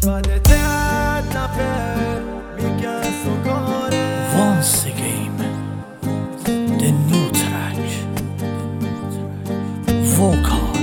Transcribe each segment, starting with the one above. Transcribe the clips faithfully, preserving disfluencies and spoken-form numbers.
Once again, the new track, vocal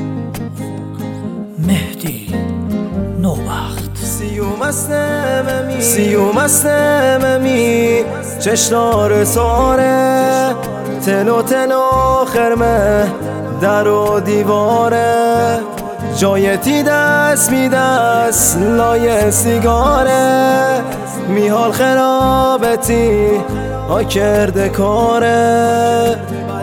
مهدی نوبخت. سیومستممی سیومستممی چشنار ساره تلو تلو خرمه در و دیواره جایتی دست می دست لای سیگاره میحال خرابتی ها کرده کاره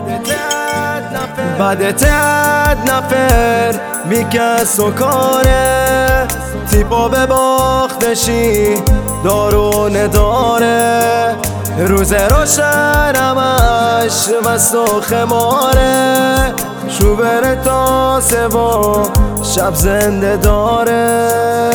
بعد تد نفر میکس و کاره تیپا به باختشی دارو نداره روز روشنمش مست و خماره شوبر تا سوا شب زنده داره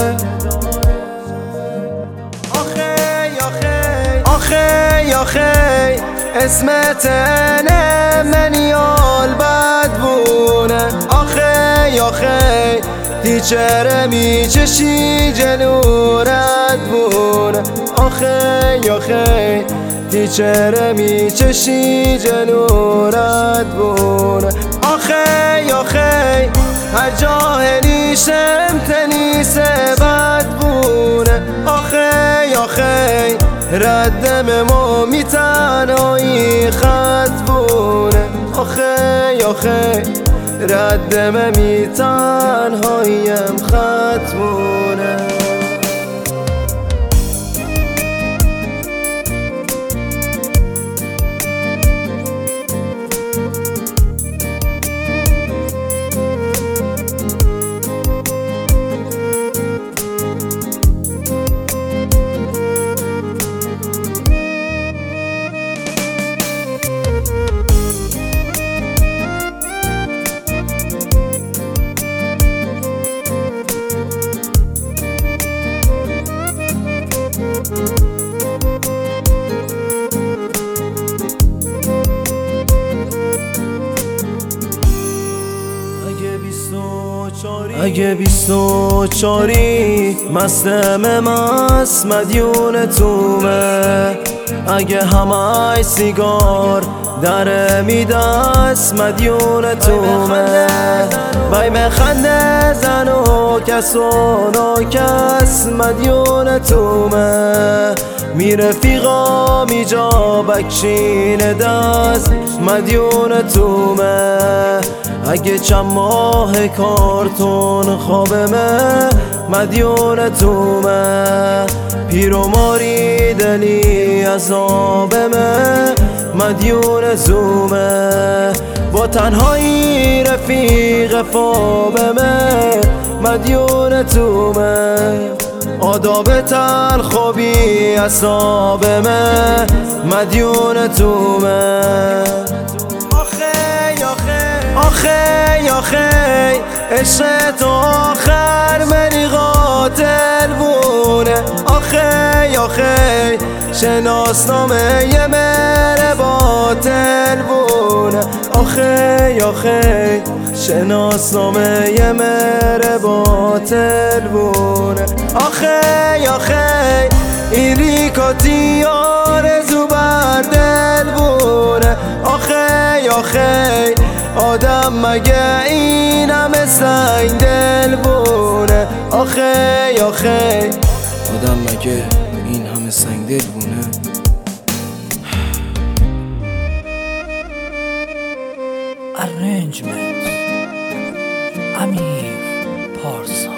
آخی آخی اسمت نه منیال بد بونه آخی آخی دیچره میچشی جلورت بونه آخی آخی دیچره میچشی جلورت بونه آخی آخی هر جاهلی شمتنیس بد بونه آخی آخی ردم ما میتنهایی خط بونه آخی آخی ردم میتنهاییم خط بونه اگه بیست و چاری مستم مست مدیون تومه اگه همه سیگار در میدست مدیون تومه بای مخنده زن و کس و ناکس مدیون تومه می رفیقا می جا بکشین دست مدیون تومه اگه چند ماه کارتون خوابمه مدیون تومه پیر و ماری دلی عذابمه مدیون زومه با تنهایی رفیق فابمه مدیون تومه آداب تلخوابی اصابمه مدیون تومه آخی آخی عشقت آخر منی قاتل بونه آخی آخی شناسنامه یه مره باطل بونه آخی آخی شناسنامه یه مره باطل بونه آخی آخی این ریکاتی آرزو بر دل بونه آخی آخی آدم مگه این همه سنگ دل بونه آخی آخی آدم مگه این همه سنگ دل بونه Arrangement امیر پارسا